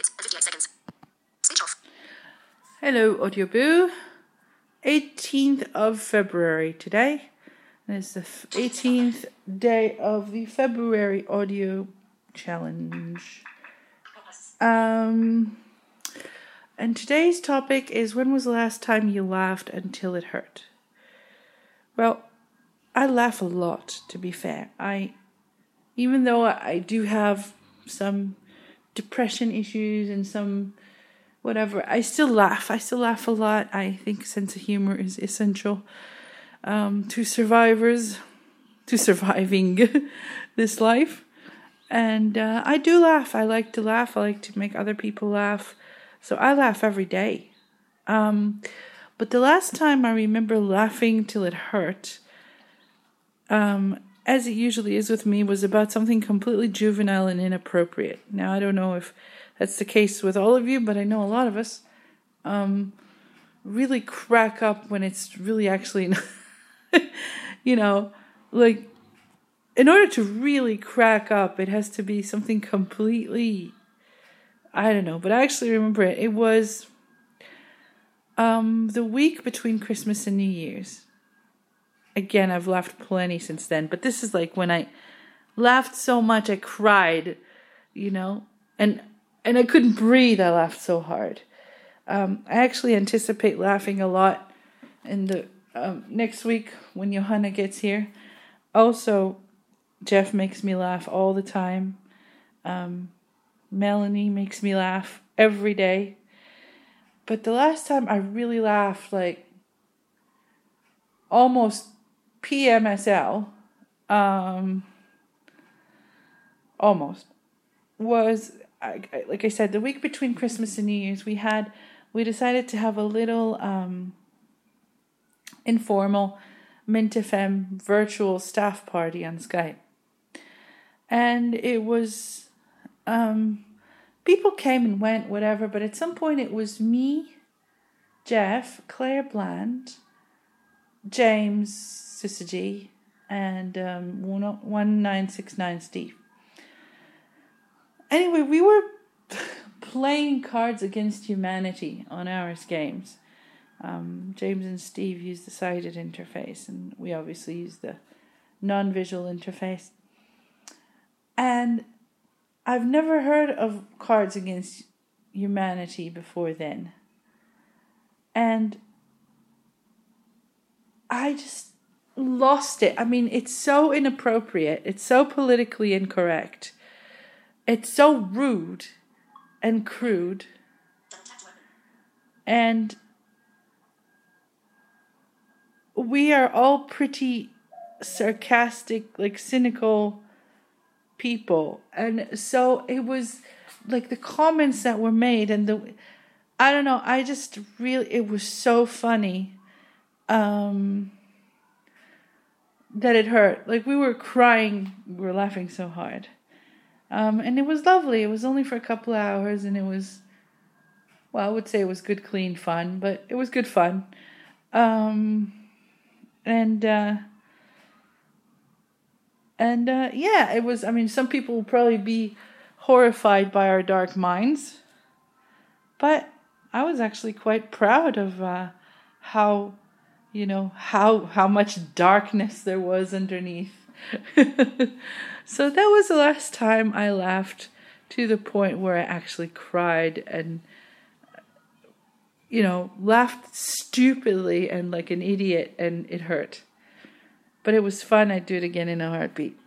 58 seconds. Switch off. Hello, Audio Boo. 18th of February today. And it's the 18th day of the February Audio Challenge. And today's topic is, when was the last time you laughed until it hurt? Well, I laugh a lot, to be fair. Even though I do have some depression issues and some whatever, I still laugh. I still laugh a lot. I think sense of humor is essential to surviving this life. And I do laugh. I like to laugh. I like to make other people laugh. So I laugh every day. But the last time I remember laughing till it hurt, as it usually is with me, was about something completely juvenile and inappropriate. Now, I don't know if that's the case with all of you, but I know a lot of us really crack up when it's really actually, like, in order to really crack up, it has to be something completely, I don't know, but I actually remember it. It was the week between Christmas and New Year's. Again, I've laughed plenty since then, but this is like when I laughed so much I cried, and I couldn't breathe. I laughed so hard. I actually anticipate laughing a lot in the next week when Johanna gets here. Also, Jeff makes me laugh all the time. Melanie makes me laugh every day. But the last time I really laughed, like almost PMSL, almost, was, like I said, the week between Christmas and New Year's. We decided to have a little informal Mint FM virtual staff party on Skype. And it was, people came and went, whatever, but at some point it was me, Jeff, Claire Bland, James Syzygy, and 1969 Steve. Anyway, we were playing Cards Against Humanity on Ours Games. James and Steve used the sighted interface, and we obviously used the non-visual interface. And I've never heard of Cards Against Humanity before then. And I just lost it. I mean, it's so inappropriate. It's so politically incorrect. It's so rude and crude. And we are all pretty sarcastic, like cynical people. And so it was like the comments that were made and I don't know, it was so funny. That it hurt. Like, we were crying, we were laughing so hard. And it was lovely. It was only for a couple of hours, and it was, well, I would say it was good, clean fun, but it was good fun. Yeah, it was, I mean, some people will probably be horrified by our dark minds, but I was actually quite proud of how much darkness there was underneath. So that was the last time I laughed to the point where I actually cried and, laughed stupidly and like an idiot, and it hurt. But it was fun. I'd do it again in a heartbeat.